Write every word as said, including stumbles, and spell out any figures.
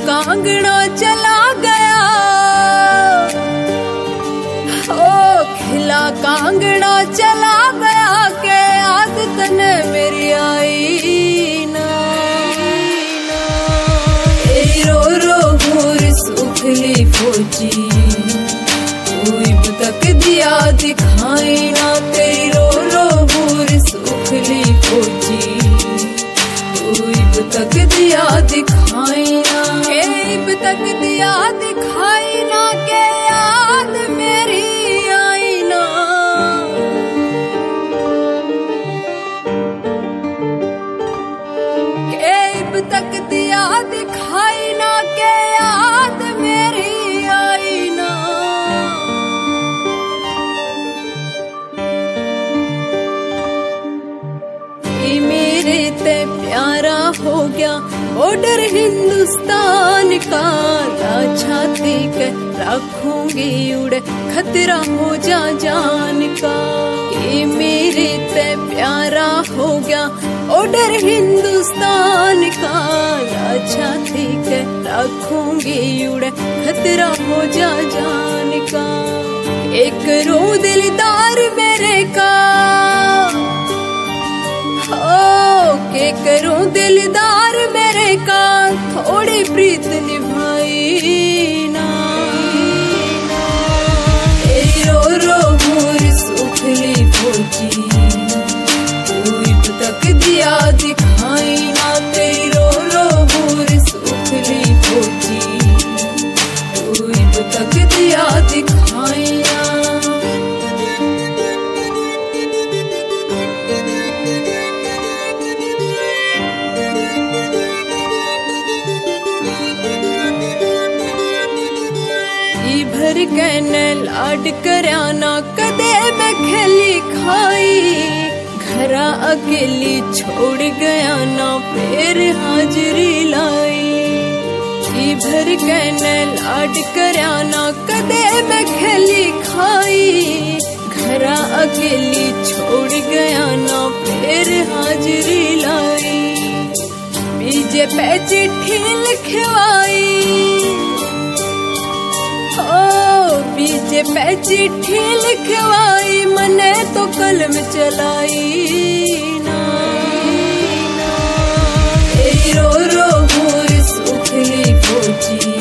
कांगड़ा चला गया, ओ खिला कांगड़ा चला गया के आदत ने मेरी आई ना। तेरी रो रो घूर सुखली फौजी, कोई तक दिया दिखाई ना। तेरी रो रो घूर सुखली फौजी, कोई तक दिया दिखाई ना। केब तक दिया दिखाई ना के याद मेरी आई ना। केब तक दिया दिखाई ना के याद मेरी आई ना। मेरे ते प्यारा हो गया बॉर्डर हिंदुस्तान का, छाती के रखूंगी उड़े खतरा हो जा जान का। ये मेरे ते प्यारा हो गया बॉर्डर हिंदुस्तान का, छाती के रखूंगी उड़े खतरा हो जा जान का। एक रो दिलदार मेरे का, ओ के करूं दिलदार मेरे का, थोड़ी प्रीत निभाई ना। तेरी रो रो घूर सुखली फौजी, कोई तक दिया दिखाई ना। तेरी रो रो घूर सुखली फौजी, कोई तक दिया दिखाई ना। भर कहने लाड करना कदे मैं खेली खाई, घरा अकेली छोड़ गया ना फिर हाजरी लाई। भर कहने लाड करना कदे मैं खेली खाई, घरा अकेली छोड़ गया ना फिर हाजरी लाई। बीजे पे चिट्ठी लिखवाई, ओ बीजे पे चिट्ठी लिखवाई, मने तो कलम चलाई ना। तेरी रो रो घूर सुखली फौजी,